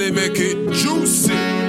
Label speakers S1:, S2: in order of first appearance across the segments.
S1: Charlie make it juicy.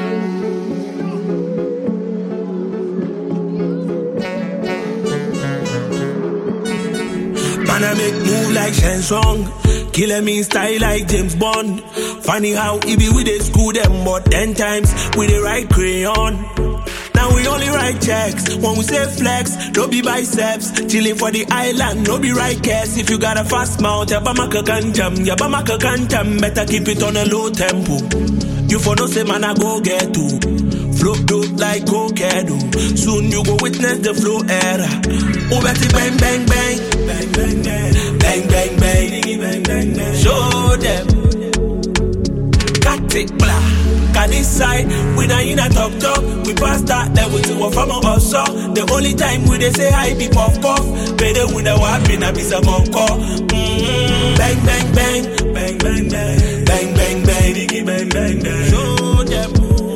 S2: Man, I make move like Shen Song. Killer me style like James Bond. Funny how he be with the school them, but 10 times with the right crayon. Now we only write checks when we say flex, no be biceps. Chilling for the island, no be right case. If you got a fast mouth, yabamaka kantam, better keep it on a low tempo. You for no say man I go get to. Flow dope like cocaine. Soon you go witness the flow era. Oh Betty bang bang bang, bang bang bang, bang bang bang, bang bang bang. Show them, got it blah. Got this side, we not in a talk. We pass that level to a farmer also. The only time we they say hi be puff puff. Better when the wapping a be some encore. Bang bang bang, bang bang bang, bang bang bang, diggy bang bang bang. Show them.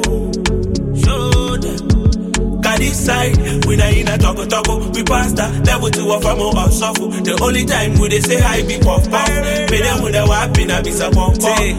S2: This side, we not in a talk. We pass that level to a farmer or suffer. The only time we they say hi be puff puff. Better when the wapping a be some encore.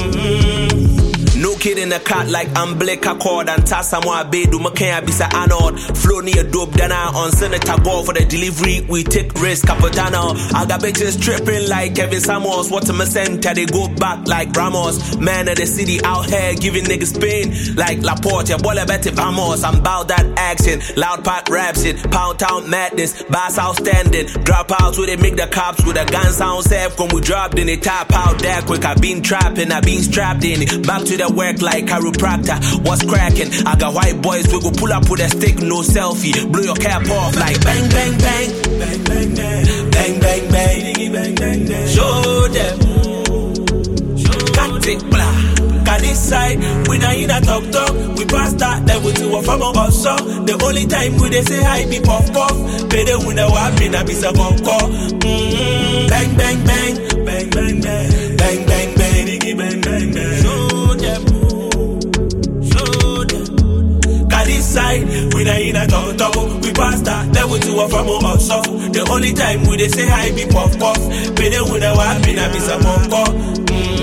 S2: No kid in the cat like umbilical cord and Tassamwa Bedu Makaya Bisa Anod. Flow near dope than on Senator Gore for the delivery. We take risk, Capitano. I got bitches tripping like Kevin Samuels. What's a center? They go back like Ramos. Man of the city out here giving niggas pain like Laporte. Ya bola bete vamos. I'm about that action. Loud part rap shit. Pound town madness. Bass outstanding. Drop out with it, make the cops with a gun sound safe. When we dropped in it, tap out there quick. I been trapping, I been strapped in it. Back to the work like chiropractor. What's cracking? I got white boys, we go pull up with a stick, no selfie. Blow your cap off like bang, bang, bang. Bang, bang, bang. Bang, bang, bang. Bang, bang, bang. Show them. Got it, blah. Got this side, we not in a talk. We pass that level to a farmer also. The only time we they say hi be puff puff. Better when the wapping a be some encore. Bang, bang, bang. Bang, bang, bang. Bang, bang, bang. Diggy, bang, bang, bang. Show them. This side, we not in a talk. We pass that level to a farmer also. The only time we they say hi be puff puff. Better when the wapping a be some encore.